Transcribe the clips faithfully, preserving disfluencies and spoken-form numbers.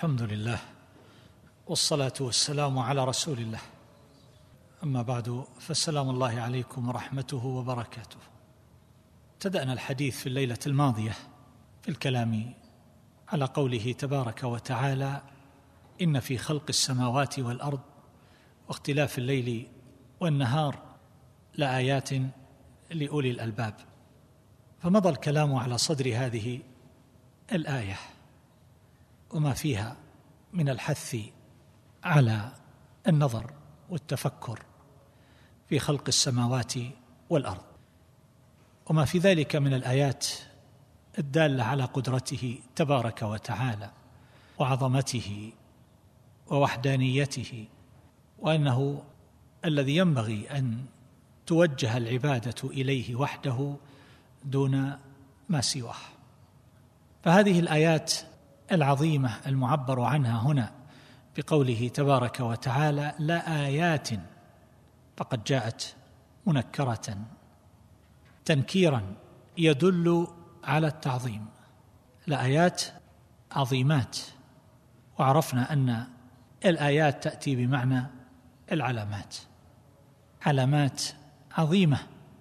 الحمد لله والصلاة والسلام على رسول الله، أما بعد، فالسلام الله عليكم ورحمته وبركاته. ابتدأنا الحديث في الليلة الماضية في الكلام على قوله تبارك وتعالى: إن في خلق السماوات والأرض واختلاف الليل والنهار لآيات لأولي الألباب. فمضى الكلام على صدر هذه الآية وما فيها من الحث على النظر والتفكر في خلق السماوات والأرض، وما في ذلك من الآيات الدالة على قدرته تبارك وتعالى وعظمته ووحدانيته، وأنه الذي ينبغي أن توجه العبادة إليه وحده دون ما سواه. فهذه الآيات العظيمة المعبر عنها هنا بقوله تبارك وتعالى لآيات، فقد جاءت منكرة تنكيرا يدل على التعظيم، لآيات عظيمات. وعرفنا أن الآيات تأتي بمعنى العلامات، علامات عظيمة،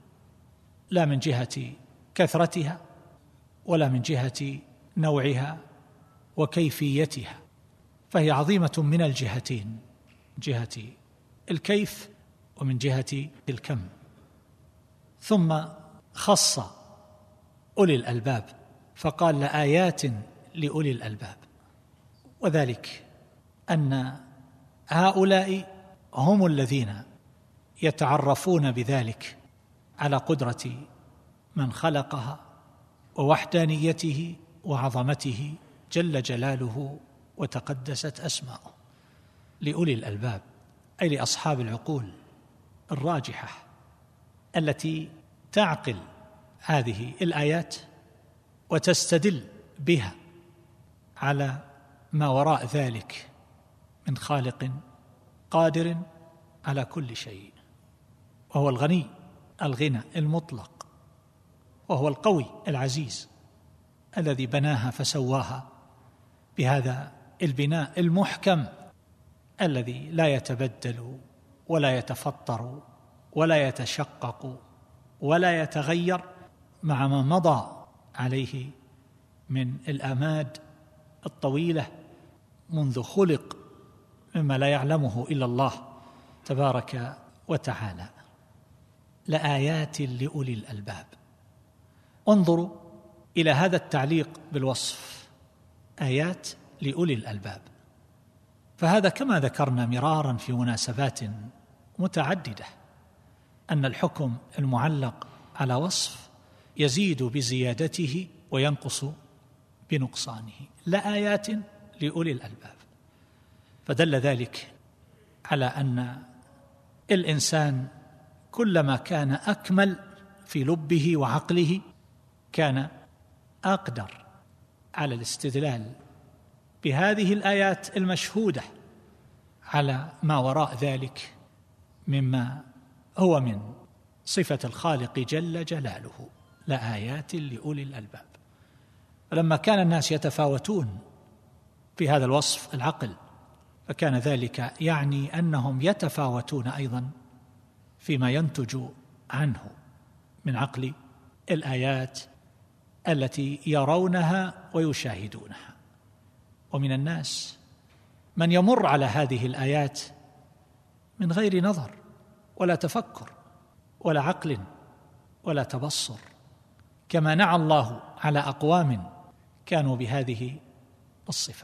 لا من جهة كثرتها ولا من جهة نوعها وكيفيتها، فهي عظيمة من الجهتين، جهة الكيف ومن جهة الكم. ثم خص أولي الألباب فقال لآيات لأولي الألباب، وذلك أن هؤلاء هم الذين يتعرفون بذلك على قدرة من خلقها ووحدانيته وعظمته جل جلاله وتقدست أسماؤه. لأولي الألباب أي لأصحاب العقول الراجحة التي تعقل هذه الآيات وتستدل بها على ما وراء ذلك من خالق قادر على كل شيء، وهو الغني الغنى المطلق، وهو القوي العزيز الذي بناها فسواها بهذا البناء المحكم الذي لا يتبدل ولا يتفطر ولا يتشقق ولا يتغير مع ما مضى عليه من الآماد الطويلة منذ خلق مما لا يعلمه إلا الله تبارك وتعالى. لآيات لأولي الألباب. انظروا إلى هذا التعليق بالوصف، آيات لأولي الألباب، فهذا كما ذكرنا مرارا في مناسبات متعددة أن الحكم المعلق على وصف يزيد بزيادته وينقص بنقصانه. لآيات لأولي الألباب، فدل ذلك على أن الإنسان كلما كان أكمل في لبه وعقله كان أقدر على الاستدلال بهذه الآيات المشهودة على ما وراء ذلك مما هو من صفة الخالق جل جلاله. لآيات لأولي الألباب. فلما كان الناس يتفاوتون في هذا الوصف العقل، فكان ذلك يعني أنهم يتفاوتون أيضا فيما ينتج عنه من عقل الآيات التي يرونها ويشاهدونها. ومن الناس من يمر على هذه الآيات من غير نظر ولا تفكر ولا عقل ولا تبصر، كما نعى الله على أقوام كانوا بهذه الصفة،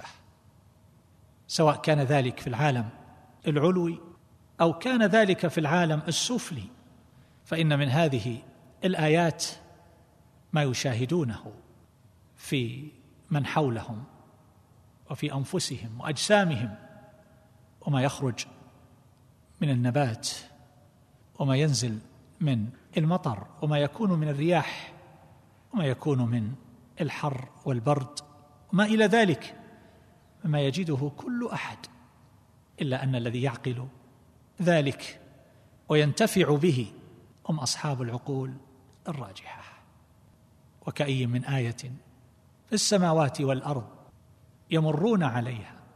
سواء كان ذلك في العالم العلوي أو كان ذلك في العالم السفلي. فإن من هذه الآيات ما يشاهدونه في من حولهم وفي أنفسهم وأجسامهم، وما يخرج من النبات وما ينزل من المطر وما يكون من الرياح وما يكون من الحر والبرد وما إلى ذلك مما يجده كل أحد، إلا أن الذي يعقل ذلك وينتفع به هم أصحاب العقول الراجحة. وكأي من آية في السماوات والأرض يمرون عليها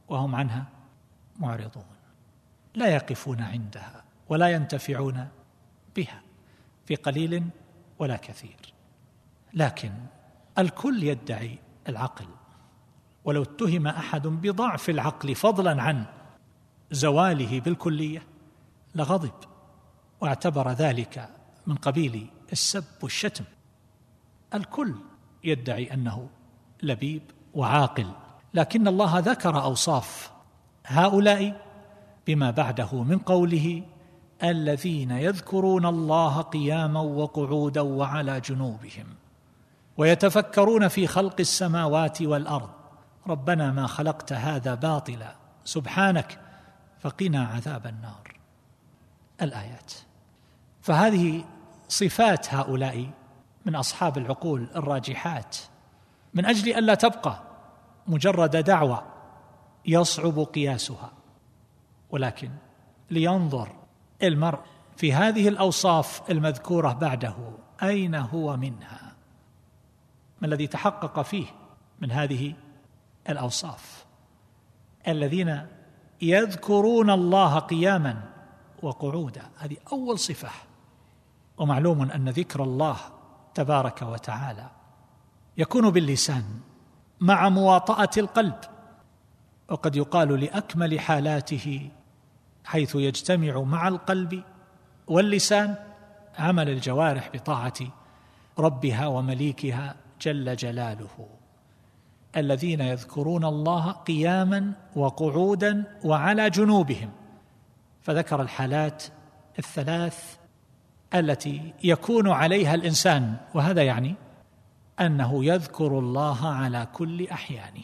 وهم عنها معرضون، لا يقفون عندها ولا ينتفعون بها في قليل ولا كثير. لكن الكل يدعي العقل، ولو اتهم أحد بضعف العقل فضلا عن زواله بالكلية لغضب واعتبر ذلك من قبيل السب والشتم. الكل يدعي أنه لبيب وعاقل، لكن الله ذكر أوصاف هؤلاء بما بعده من قوله: الذين يذكرون الله قياما وقعودا وعلى جنوبهم ويتفكرون في خلق السماوات والأرض ربنا ما خلقت هذا باطلا سبحانك فقنا عذاب النار. الآيات. فهذه صفات هؤلاء من أصحاب العقول الراجحات، من أجل ألا تبقى مجرد دعوة يصعب قياسها، ولكن لينظر المرء في هذه الأوصاف المذكورة بعده أين هو منها، ما الذي تحقق فيه من هذه الأوصاف. الذين يذكرون الله قياما وقعودا، هذه أول صفة. ومعلوم أن ذكر الله تبارك وتعالى يكون باللسان مع مواطأة القلب، وقد يقال لأكمل حالاته حيث يجتمع مع القلب واللسان عمل الجوارح بطاعة ربها ومليكها جل جلاله. الذين يذكرون الله قياما وقعودا وعلى جنوبهم، فذكر الحالات الثلاث التي يكون عليها الإنسان، وهذا يعني أنه يذكر الله على كل أحيانه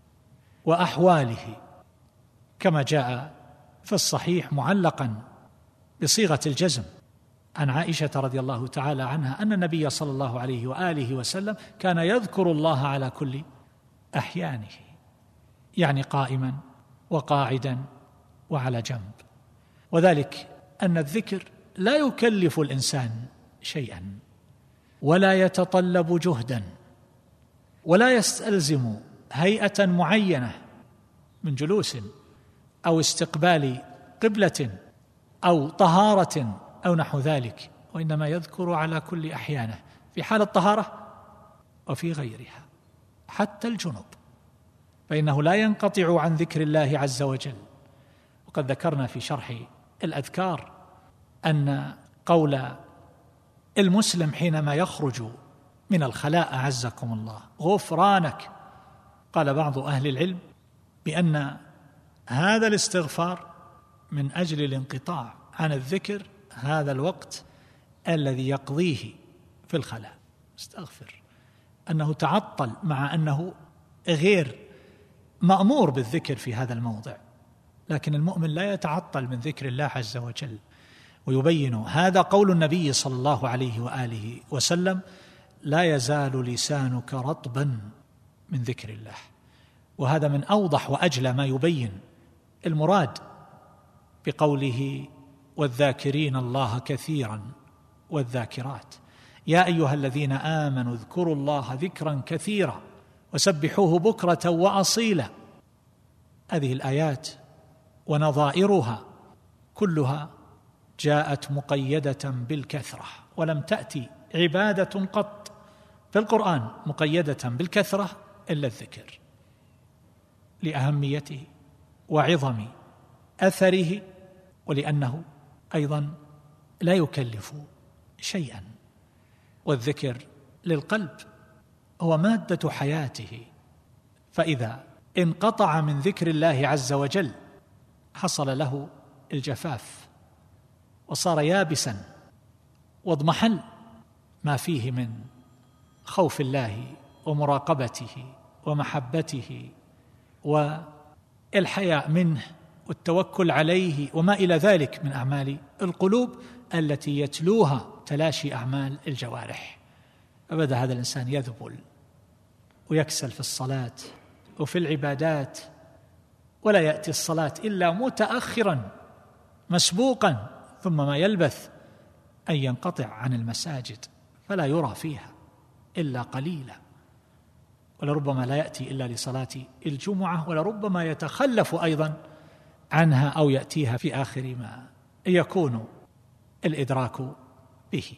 وأحواله، كما جاء في الصحيح معلقا بصيغة الجزم عن عائشة رضي الله تعالى عنها أن النبي صلى الله عليه وآله وسلم كان يذكر الله على كل أحيانه، يعني قائما وقاعدا وعلى جنب. وذلك أن الذكر لا يكلف الإنسان شيئا ولا يتطلب جهدا ولا يستلزم هيئة معينة من جلوس أو استقبال قبلة أو طهارة أو نحو ذلك، وإنما يذكر على كل أحيانه في حال الطهارة وفي غيرها، حتى الجنوب، فإنه لا ينقطع عن ذكر الله عز وجل. وقد ذكرنا في شرح الأذكار أن قول المسلم حينما يخرج من الخلاء عزكم الله غفرانك، قال بعض أهل العلم بأن هذا الاستغفار من أجل الانقطاع عن الذكر هذا الوقت الذي يقضيه في الخلاء، استغفر، أنه تعطل مع أنه غير مأمور بالذكر في هذا الموضع، لكن المؤمن لا يتعطل من ذكر الله عز وجل. ويبين هذا قول النبي صلى الله عليه وآله وسلم: لا يزال لسانك رطبا من ذكر الله. وهذا من أوضح وأجلى ما يبين المراد بقوله: والذاكرين الله كثيرا والذاكرات يا أيها الذين آمنوا اذكروا الله ذكرا كثيرا وسبحوه بكرة وأصيلا. هذه الآيات ونظائرها كلها جاءت مقيدة بالكثرة، ولم تأتي عبادة قط في القرآن مقيدة بالكثرة إلا الذكر، لأهميته وعظم أثره، ولأنه أيضا لا يكلف شيئا. والذكر للقلب هو مادة حياته، فإذا انقطع من ذكر الله عز وجل حصل له الجفاف وصار يابسا، واضمحل ما فيه من خوف الله ومراقبته ومحبته والحياء منه والتوكل عليه وما إلى ذلك من أعمال القلوب التي يتلوها تلاشي أعمال الجوارح. فبدأ هذا الإنسان يذبل ويكسل في الصلاة وفي العبادات، ولا يأتي الصلاة إلا متأخرا مسبوقا، ثم ما يلبث أن ينقطع عن المساجد فلا يرى فيها إلا قليلا. ولربما لا يأتي إلا لصلاة الجمعة، ولربما يتخلف أيضا عنها أو يأتيها في آخر ما يكون الإدراك به.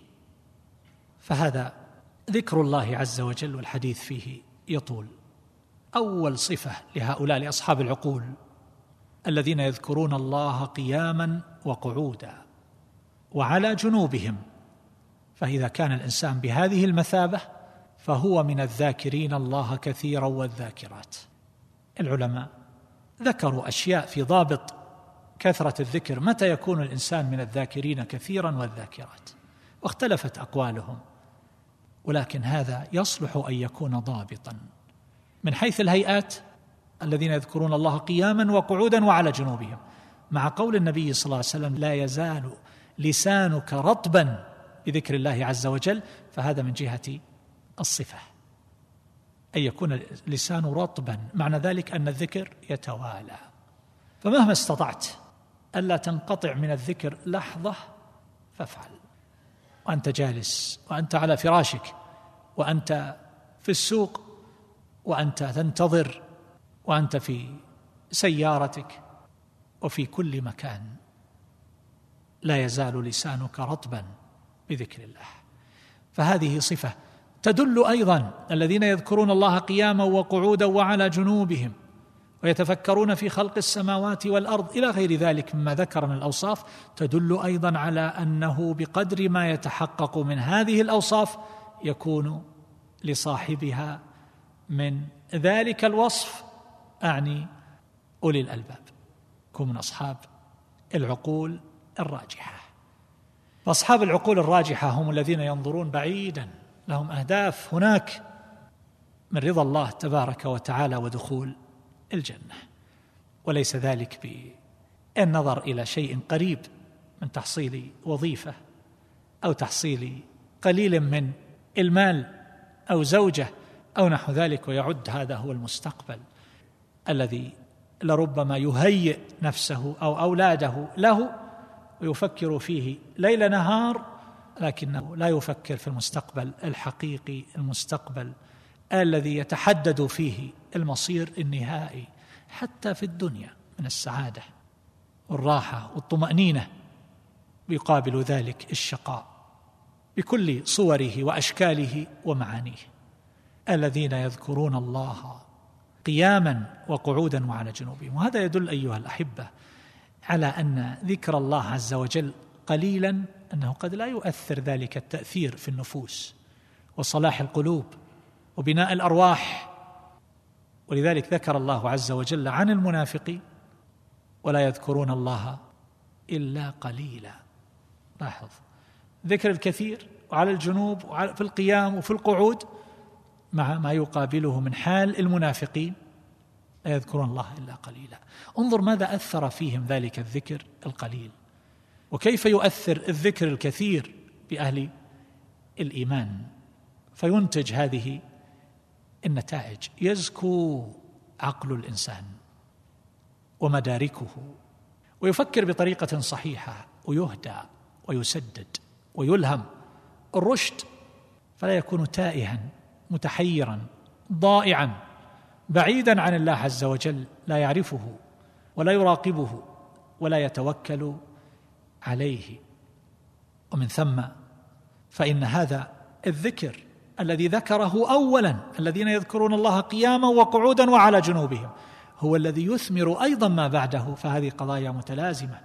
فهذا ذكر الله عز وجل والحديث فيه يطول. أول صفة لهؤلاء لأصحاب العقول الذين يذكرون الله قياما وقعودا وعلى جنوبهم، فإذا كان الإنسان بهذه المثابة فهو من الذاكرين الله كثيرا والذاكرات. العلماء ذكروا أشياء في ضابط كثرة الذكر، متى يكون الإنسان من الذاكرين كثيرا والذاكرات، واختلفت أقوالهم، ولكن هذا يصلح أن يكون ضابطا. من حيث الهيئات الذين يذكرون الله قياما وقعودا وعلى جنوبهم، مع قول النبي صلى الله عليه وسلم لا يزال لسانك رطبا بذكر الله عز وجل، فهذا من جهة الصفة، أن يكون اللسان رطبا، معنى ذلك أن الذكر يتوالى. فمهما استطعت ألا تنقطع من الذكر لحظة فافعل، وأنت جالس، وأنت على فراشك، وأنت في السوق، وأنت تنتظر، وأنت في سيارتك، وفي كل مكان لا يزال لسانك رطبا بذكر الله. فهذه صفة تدل أيضا الذين يذكرون الله قياما وقعودا وعلى جنوبهم ويتفكرون في خلق السماوات والأرض إلى غير ذلك مما ذكر من الأوصاف، تدل أيضا على أنه بقدر ما يتحقق من هذه الأوصاف يكون لصاحبها من ذلك الوصف، أعني أولي الألباب، يكون من أصحاب العقول الراجحة. فأصحاب العقول الراجحة هم الذين ينظرون بعيدا، لهم أهداف هناك من رضا الله تبارك وتعالى ودخول الجنة، وليس ذلك بالنظر إلى شيء قريب من تحصيل وظيفة أو تحصيل قليل من المال أو زوجة أو نحو ذلك، ويعد هذا هو المستقبل الذي لربما يهيئ نفسه أو أولاده له ويفكر فيه ليل نهار، لكنه لا يفكر في المستقبل الحقيقي، المستقبل الذي يتحدد فيه المصير النهائي حتى في الدنيا من السعادة والراحة والطمأنينة، يقابل ذلك الشقاء بكل صوره وأشكاله ومعانيه. الذين يذكرون الله قياما وقعودا وعلى جنوبهم. وهذا يدل أيها الأحبة على أن ذكر الله عز وجل قليلا أنه قد لا يؤثر ذلك التأثير في النفوس وصلاح القلوب وبناء الأرواح. ولذلك ذكر الله عز وجل عن المنافقين ولا يذكرون الله إلا قليلا. لاحظ ذكر الكثير وعلى الجنوب وفي القيام وفي القعود مع ما يقابله من حال المنافقين، لا يذكرون الله إلا قليلا. انظر ماذا أثر فيهم ذلك الذكر القليل، وكيف يؤثر الذكر الكثير بأهل الإيمان، فينتج هذه النتائج. يزكو عقل الإنسان ومداركه ويفكر بطريقة صحيحة ويهدى ويسدد ويلهم الرشد، فلا يكون تائها متحيرا ضائعا بعيدا عن الله عز وجل، لا يعرفه ولا يراقبه ولا يتوكل عليه. ومن ثم فإن هذا الذكر الذي ذكره أولا الذين يذكرون الله قياما وقعودا وعلى جنوبهم هو الذي يثمر أيضا ما بعده، فهذه قضايا متلازمة.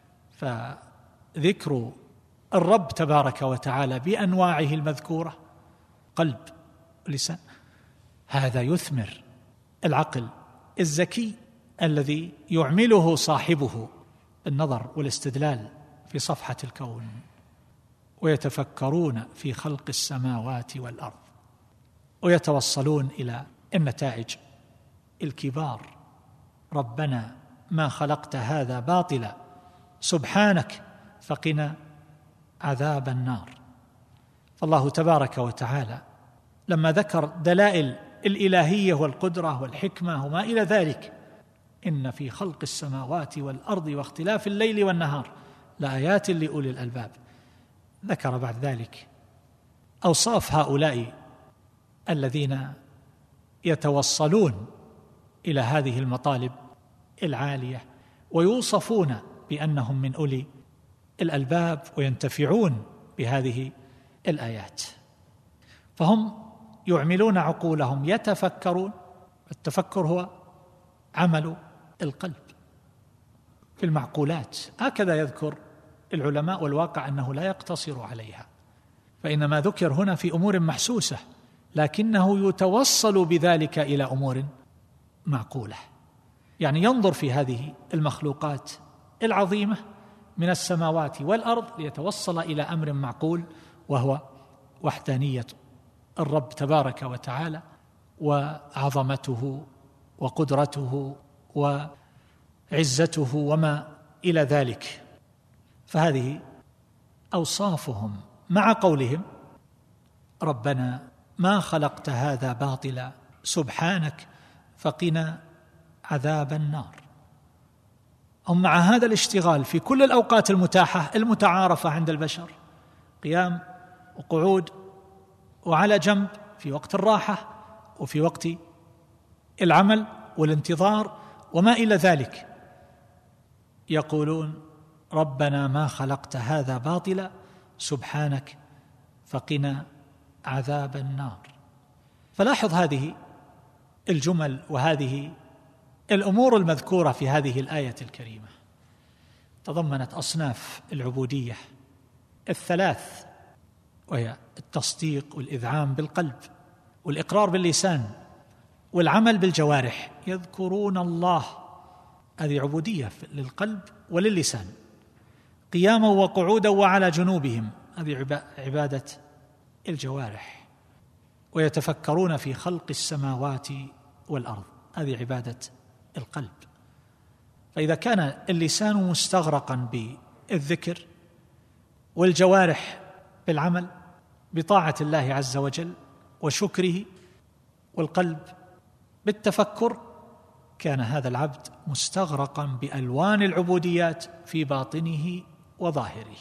فذكر الرب تبارك وتعالى بأنواعه المذكورة قلب ولسان، هذا يثمر العقل الذكي الذي يعمله صاحبه النظر والاستدلال في صفحة الكون، ويتفكرون في خلق السماوات والأرض ويتوصلون إلى النتائج الكبار. ربنا ما خلقت هذا باطلا سبحانك فقنا عذاب النار. فالله تبارك وتعالى لما ذكر دلائل الإلهية والقدرة والحكمة وما إلى ذلك، إن في خلق السماوات والأرض واختلاف الليل والنهار لآيات لأولي الألباب، ذكر بعد ذلك أوصاف هؤلاء الذين يتوصلون إلى هذه المطالب العالية ويوصفون بأنهم من أولي الألباب وينتفعون بهذه الآيات. فهم يعملون عقولهم، يتفكرون. التفكر هو عمل القلب في المعقولات، هكذا يذكر العلماء، والواقع أنه لا يقتصر عليها، فإنما ذكر هنا في أمور محسوسة، لكنه يتوصل بذلك إلى أمور معقولة. يعني ينظر في هذه المخلوقات العظيمة من السماوات والأرض ليتوصل إلى أمر معقول، وهو وحدانية الرب تبارك وتعالى وعظمته وقدرته وعزته وما إلى ذلك. فهذه أوصافهم، مع قولهم ربنا ما خلقت هذا باطلا سبحانك فقنا عذاب النار. هم مع هذا الاشتغال في كل الأوقات المتاحة المتعارفة عند البشر، قيام وقعود وعلى جنب، في وقت الراحة وفي وقت العمل والانتظار وما إلى ذلك، يقولون ربنا ما خلقت هذا باطلا سبحانك فقنا عذاب النار. فلاحظ هذه الجمل وهذه الأمور المذكورة في هذه الآية الكريمة تضمنت أصناف العبودية الثلاث، وهي التصديق والإذعان بالقلب والإقرار باللسان والعمل بالجوارح. يذكرون الله، هذه عبودية للقلب وللسان، قياما وقعودا وعلى جنوبهم، هذه عبادة الجوارح. ويتفكرون في خلق السماوات والأرض، هذه عبادة القلب. فإذا كان اللسان مستغرقا بالذكر والجوارح بالعمل بطاعة الله عز وجل وشكره، والقلب بالتفكر، كان هذا العبد مستغرقا بألوان العبوديات في باطنه وظاهره.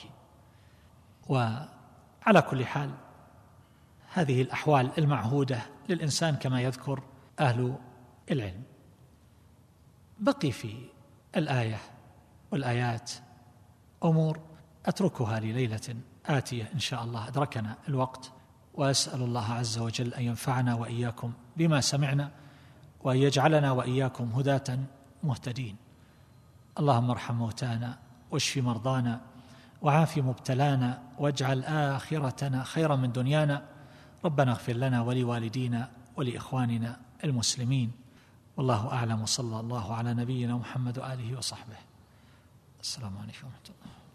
وعلى كل حال هذه الأحوال المعهودة للإنسان كما يذكر أهل العلم. بقي في الآية والآيات أمور أتركها لليلة آتية إن شاء الله، أدركنا الوقت، وأسأل الله عز وجل أن ينفعنا وإياكم بما سمعنا، وأن يجعلنا وإياكم هداة مهتدين. اللهم ارحم موتانا واشف مرضانا وعاف مبتلانا واجعل آخرتنا خيرا من دنيانا. ربنا اغفر لنا ولوالدينا ولإخواننا المسلمين. والله أعلم، وصلى الله على نبينا محمد وآله وصحبه. السلام عليكم ورحمة الله.